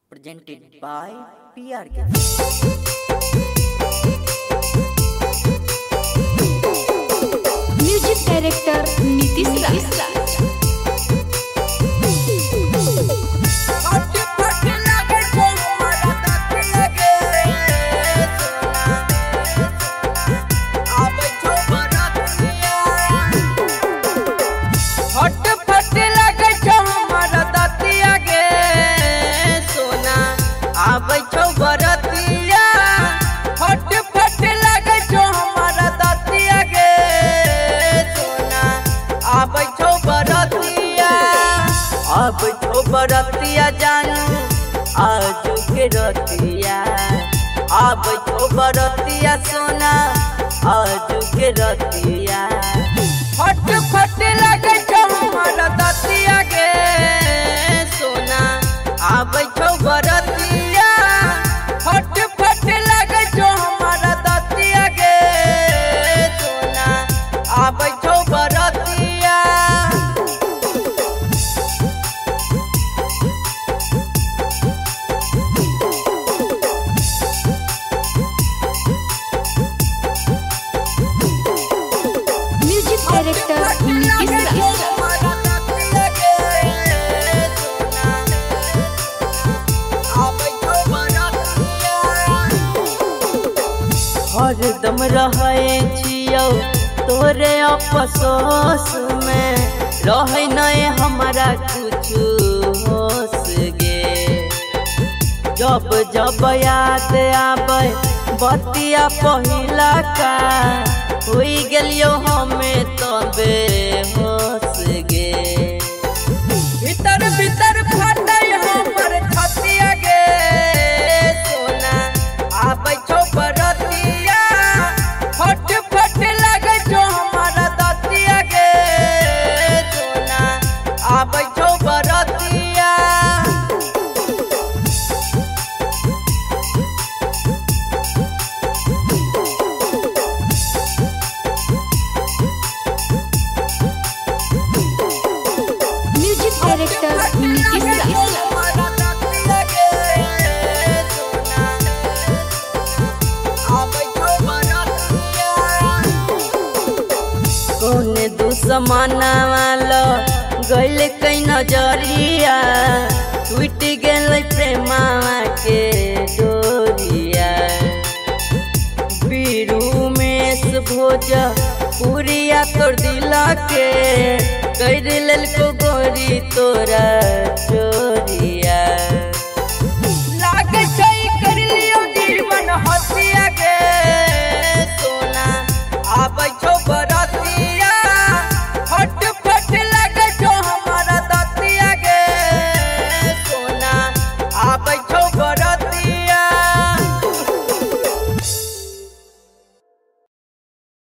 presented by PRK. Music director Nitish Raj. अब तो बरतिया जानू आज के रतिया, अब तो बरतिया सोना आज के रतिया। फट फट लगे छो हमारा दतिया गे सोना, अब तो बरतिया। फट फट लगे छो हमारा दतिया गे सोना, अब तो बरतिया। डायरेक्टर नीतीश राज। हरदम रहे छियौ तोरे अफसोस में, रहे नए हमारा कुछ होश गे। जब जब याद आवे बतिया पहिला का, हुई गेलियो हमें तबे होश गे। भीतर भीतर फटे हमर छतिया गे सोना, आबै छौ बरतिया। फट फट लगे छौ हमारा दतिया गे सोना, आबै छौ बरतिया। डायरेक्टर नीतीश राज। कौन दुश्मना वाला गइल कई नजरिया, टूट गेल प्रेमा के डोरिया। बीरू में भोज पुरिया तोड़ दिला के, कर लेल को गोरी तोरा चोरी।